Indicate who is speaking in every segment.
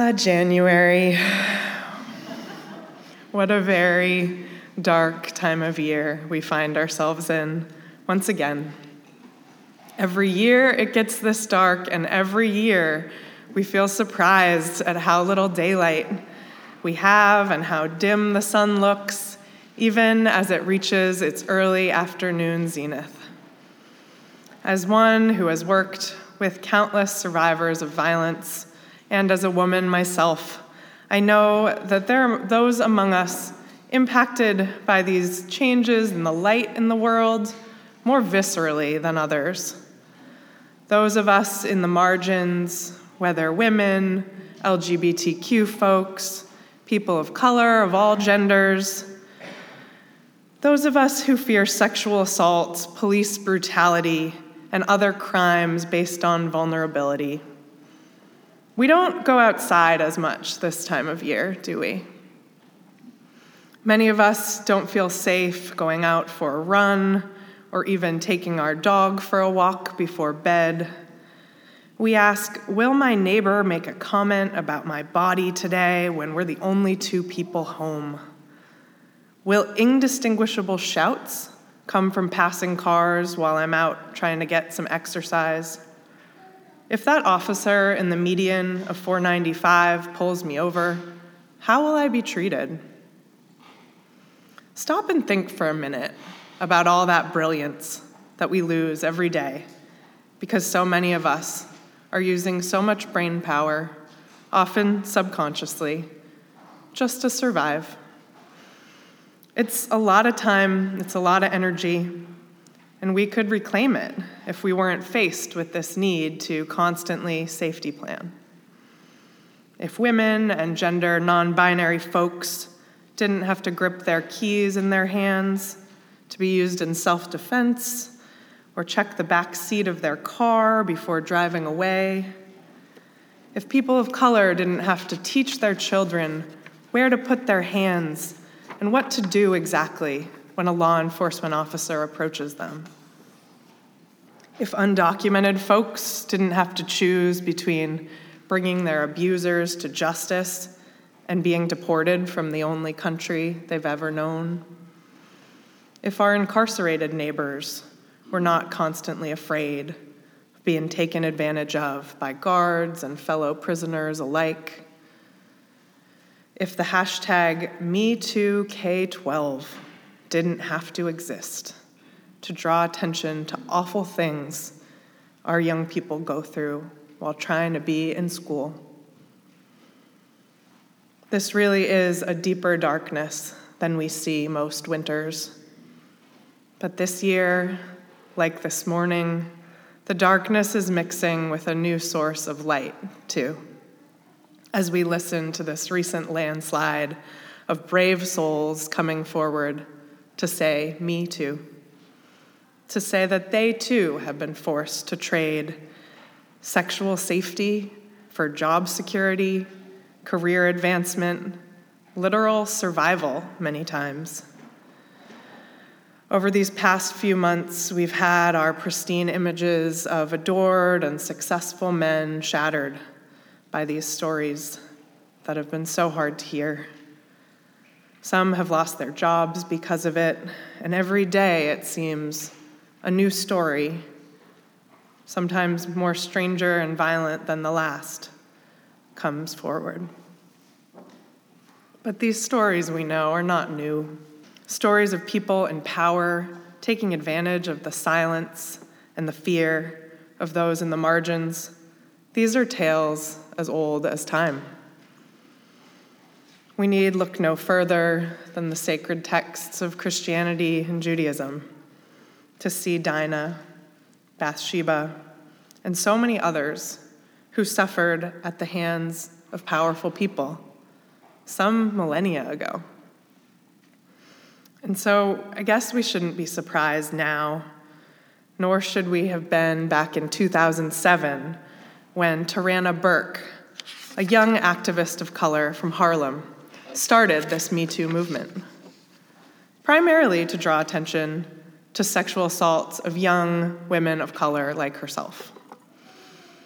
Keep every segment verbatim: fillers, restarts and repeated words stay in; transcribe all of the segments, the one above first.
Speaker 1: Ah, January. What a very dark time of year we find ourselves in once again. Every year it gets this dark, and every year we feel surprised at how little daylight we have and how dim the sun looks, even as it reaches its early afternoon zenith. As one who has worked with countless survivors of violence, and as a woman myself, I know that there are those among us impacted by these changes in the light in the world more viscerally than others. Those of us in the margins, whether women, L G B T Q folks, people of color of all genders, those of us who fear sexual assault, police brutality, and other crimes based on vulnerability. We don't go outside as much this time of year, do we? Many of us don't feel safe going out for a run or even taking our dog for a walk before bed. We ask, will my neighbor make a comment about my body today when we're the only two people home? Will indistinguishable shouts come from passing cars while I'm out trying to get some exercise? If that officer in the median of four ninety-five pulls me over, how will I be treated? Stop and think for a minute about all that brilliance that we lose every day because so many of us are using so much brain power, often subconsciously, just to survive. It's a lot of time, it's a lot of energy, and we could reclaim it if we weren't faced with this need to constantly safety plan. If women and gender non-binary folks didn't have to grip their keys in their hands to be used in self-defense or check the back seat of their car before driving away. If people of color didn't have to teach their children where to put their hands and what to do exactly when a law enforcement officer approaches them. If undocumented folks didn't have to choose between bringing their abusers to justice and being deported from the only country they've ever known. If our incarcerated neighbors were not constantly afraid of being taken advantage of by guards and fellow prisoners alike. If the hashtag Me Too K twelve didn't have to exist to draw attention to awful things our young people go through while trying to be in school. This really is a deeper darkness than we see most winters. But this year, like this morning, the darkness is mixing with a new source of light, too. As we listen to this recent landslide of brave souls coming forward to say, me too. To say that they too have been forced to trade sexual safety for job security, career advancement, literal survival many times. Over these past few months, we've had our pristine images of adored and successful men shattered by these stories that have been so hard to hear. Some have lost their jobs because of it, and every day it seems a new story, sometimes more stranger and violent than the last, comes forward. But these stories, we know, are not new. Stories of people in power taking advantage of the silence and the fear of those in the margins. These are tales as old as time. We need look no further than the sacred texts of Christianity and Judaism to see Dinah, Bathsheba, and so many others who suffered at the hands of powerful people, some millennia ago. And so I guess we shouldn't be surprised now, nor should we have been back in two thousand seven when Tarana Burke, a young activist of color from Harlem, started this Me Too movement, primarily to draw attention to sexual assaults of young women of color like herself.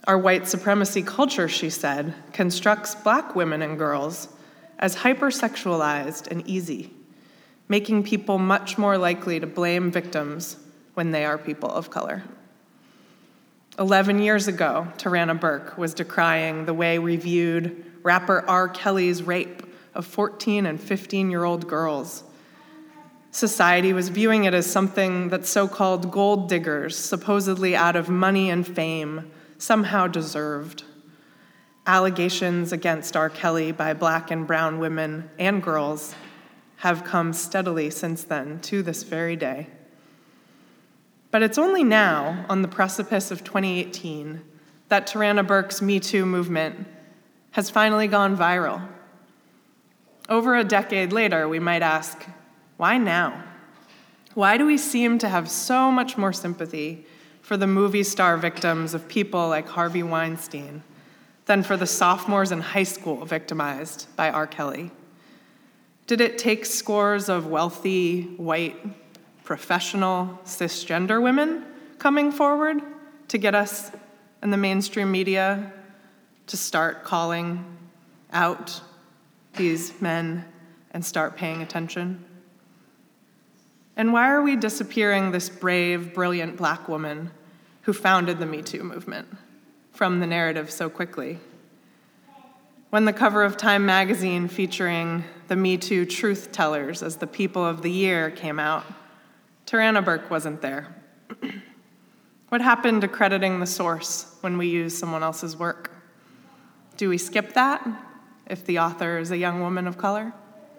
Speaker 1: Our white supremacy culture, she said, constructs black women and girls as hypersexualized and easy, making people much more likely to blame victims when they are people of color. Eleven years ago, Tarana Burke was decrying the way we viewed rapper R. Kelly's rape of fourteen and fifteen-year-old girls. Society was viewing it as something that so-called gold diggers, supposedly out of money and fame, somehow deserved. Allegations against R. Kelly by black and brown women and girls have come steadily since then to this very day. But it's only now, on the precipice of twenty eighteen, that Tarana Burke's Me Too movement has finally gone viral. Over a decade later, we might ask, why now? Why do we seem to have so much more sympathy for the movie star victims of people like Harvey Weinstein than for the sophomores in high school victimized by R. Kelly? Did it take scores of wealthy, white, professional, cisgender women coming forward to get us in the mainstream media to start calling out these men and start paying attention? And why are we disappearing this brave, brilliant black woman who founded the Me Too movement from the narrative so quickly? When the cover of Time magazine featuring the Me Too truth tellers as the people of the year came out, Tarana Burke wasn't there. What happened to crediting the source when we use someone else's work? Do we skip that if the author is a young woman of color?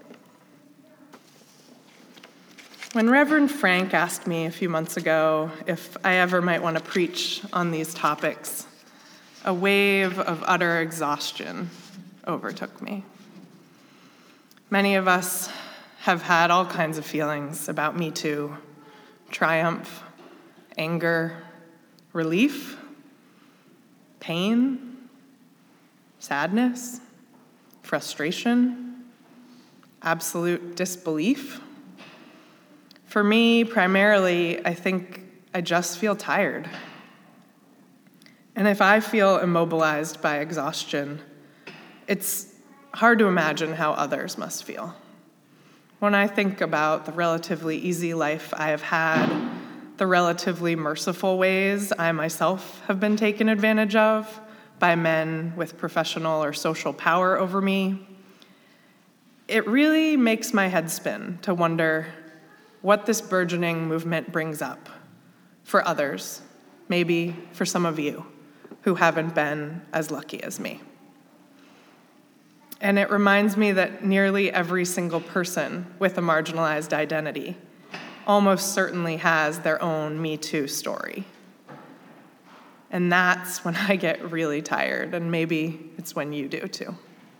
Speaker 1: When Reverend Frank asked me a few months ago if I ever might want to preach on these topics, a wave of utter exhaustion overtook me. Many of us have had all kinds of feelings about Me Too: triumph, anger, relief, pain, sadness, frustration, absolute disbelief. For me, primarily, I think I just feel tired. And if I feel immobilized by exhaustion, it's hard to imagine how others must feel. When I think about the relatively easy life I have had, the relatively merciful ways I myself have been taken advantage of by men with professional or social power over me, it really makes my head spin to wonder what this burgeoning movement brings up for others, maybe for some of you who haven't been as lucky as me. And it reminds me that nearly every single person with a marginalized identity almost certainly has their own Me Too story. And that's when I get really tired, and maybe it's when you do too.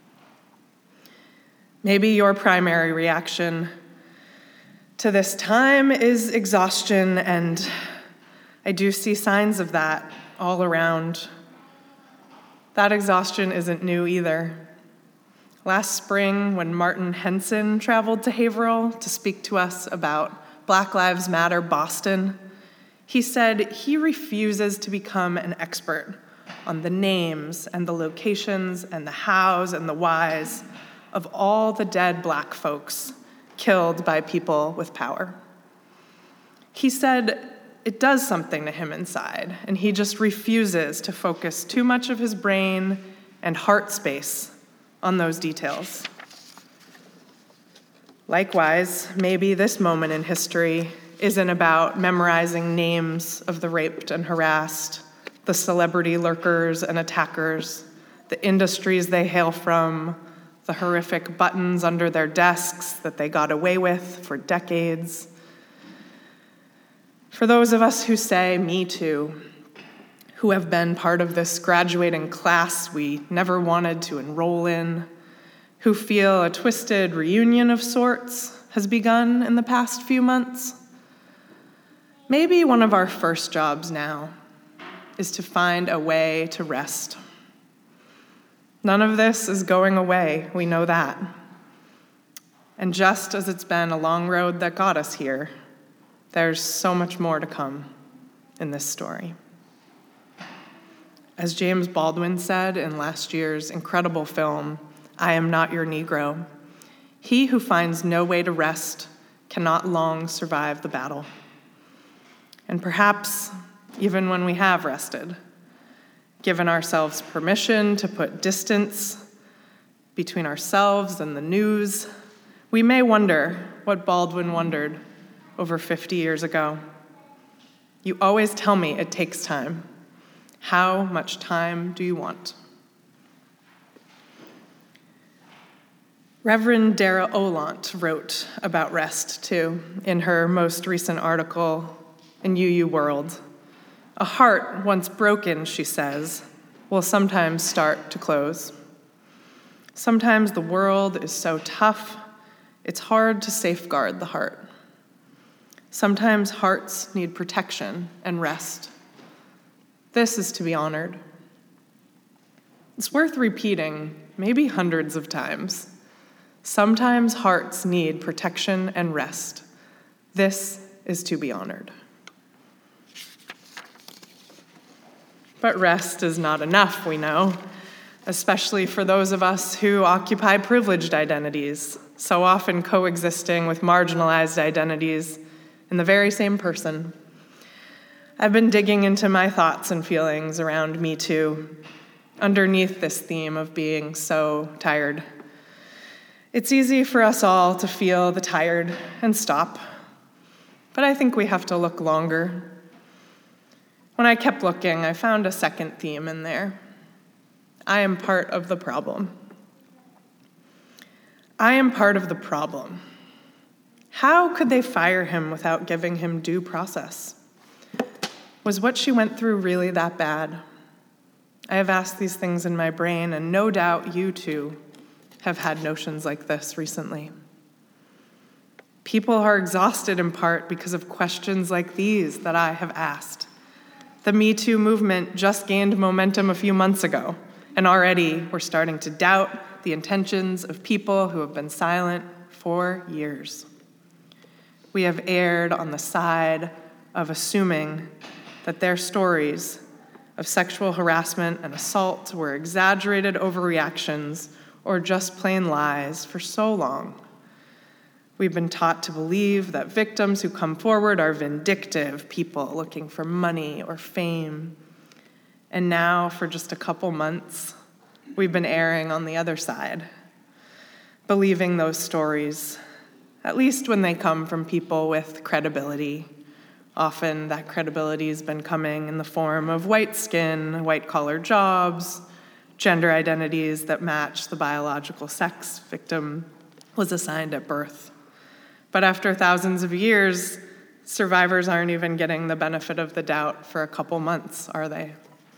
Speaker 1: Maybe your primary reaction to this time is exhaustion, and I do see signs of that all around. That exhaustion isn't new either. Last spring, when Martin Henson traveled to Haverhill to speak to us about Black Lives Matter Boston, he said he refuses to become an expert on the names and the locations and the hows and the whys of all the dead black folks killed by people with power. He said it does something to him inside, and he just refuses to focus too much of his brain and heart space on those details. Likewise, maybe this moment in history isn't about memorizing names of the raped and harassed, the celebrity lurkers and attackers, the industries they hail from, the horrific buttons under their desks that they got away with for decades. For those of us who say Me Too, who have been part of this graduating class we never wanted to enroll in, who feel a twisted reunion of sorts has begun in the past few months, maybe one of our first jobs now is to find a way to rest. None of this is going away, we know that. And just as it's been a long road that got us here, there's so much more to come in this story. As James Baldwin said in last year's incredible film, I Am Not Your Negro, he who finds no way to rest cannot long survive the battle. And perhaps even when we have rested, given ourselves permission to put distance between ourselves and the news, we may wonder what Baldwin wondered over fifty years ago. You always tell me it takes time. How much time do you want? Reverend Dara Olant wrote about rest, too, in her most recent article in U U World. A heart once broken, she says, will sometimes start to close. Sometimes the world is so tough, it's hard to safeguard the heart. Sometimes hearts need protection and rest. This is to be honored. It's worth repeating, maybe hundreds of times. Sometimes hearts need protection and rest. This is to be honored. But rest is not enough, we know, especially for those of us who occupy privileged identities, so often coexisting with marginalized identities in the very same person. I've been digging into my thoughts and feelings around Me Too, underneath this theme of being so tired. It's easy for us all to feel the tired and stop, but I think we have to look longer. When I kept looking, I found a second theme in there. I am part of the problem. I am part of the problem. How could they fire him without giving him due process? Was what she went through really that bad? I have asked these things in my brain, and no doubt you too have had notions like this recently. People are exhausted in part because of questions like these that I have asked. The Me Too movement just gained momentum a few months ago, and already we're starting to doubt the intentions of people who have been silent for years. We have erred on the side of assuming that their stories of sexual harassment and assault were exaggerated overreactions or just plain lies for so long. We've been taught to believe that victims who come forward are vindictive people looking for money or fame. And now, for just a couple months, we've been erring on the other side, believing those stories, at least when they come from people with credibility. Often that credibility has been coming in the form of white skin, white-collar jobs, gender identities that match the biological sex victim was assigned at birth. But after thousands of years, survivors aren't even getting the benefit of the doubt for a couple months, are they?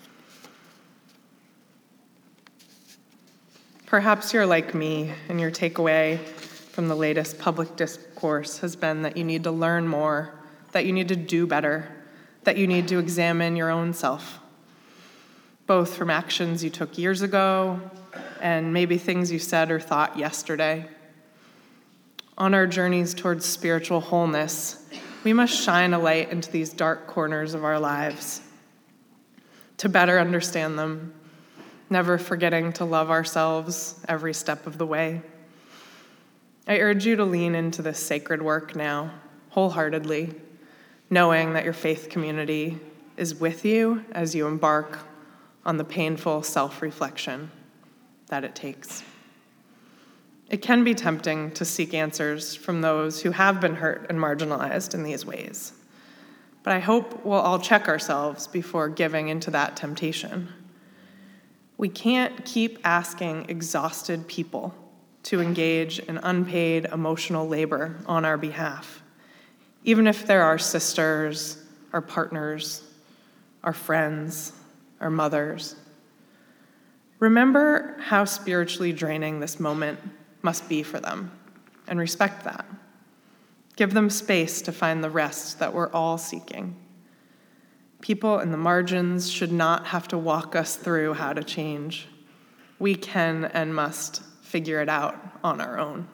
Speaker 1: Perhaps you're like me, and your takeaway from the latest public discourse has been that you need to learn more, that you need to do better, that you need to examine your own self, both from actions you took years ago and maybe things you said or thought yesterday. On our journeys towards spiritual wholeness, we must shine a light into these dark corners of our lives to better understand them, never forgetting to love ourselves every step of the way. I urge you to lean into this sacred work now, wholeheartedly, knowing that your faith community is with you as you embark on the painful self-reflection that it takes. It can be tempting to seek answers from those who have been hurt and marginalized in these ways, but I hope we'll all check ourselves before giving into that temptation. We can't keep asking exhausted people to engage in unpaid emotional labor on our behalf, even if they're our sisters, our partners, our friends, our mothers. Remember how spiritually draining this moment must be for them, and respect that. Give them space to find the rest that we're all seeking. People in the margins should not have to walk us through how to change. We can and must figure it out on our own.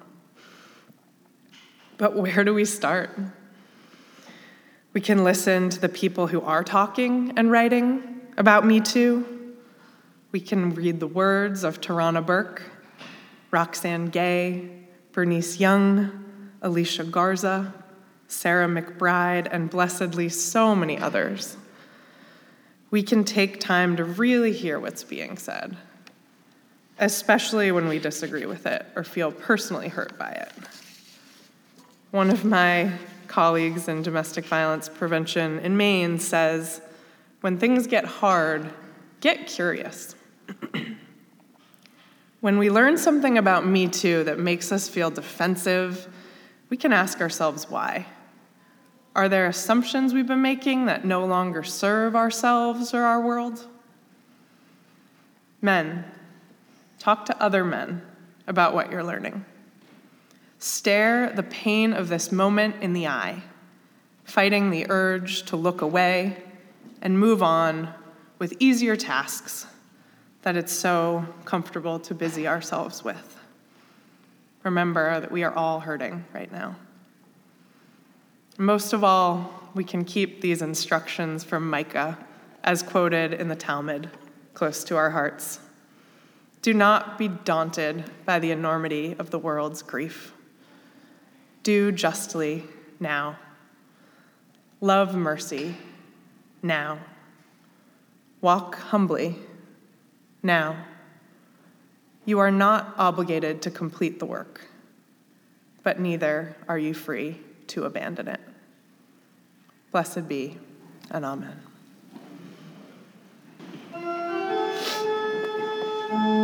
Speaker 1: But where do we start? We can listen to the people who are talking and writing about Me Too, We can read the words of Tarana Burke, Roxane Gay, Bernice Young, Alicia Garza, Sarah McBride, and blessedly so many others. We can take time to really hear what's being said, especially when we disagree with it or feel personally hurt by it. One of my colleagues in domestic violence prevention in Maine says, when things get hard, get curious. When we learn something about Me Too that makes us feel defensive, we can ask ourselves why. Are there assumptions we've been making that no longer serve ourselves or our world? Men, talk to other men about what you're learning. Stare the pain of this moment in the eye, fighting the urge to look away and move on with easier tasks that it's so comfortable to busy ourselves with. Remember that we are all hurting right now. Most of all, we can keep these instructions from Micah, as quoted in the Talmud, close to our hearts. Do not be daunted by the enormity of the world's grief. Do justly now. Love mercy now. Walk humbly now. You are not obligated to complete the work, but neither are you free to abandon it. Blessed be, and amen.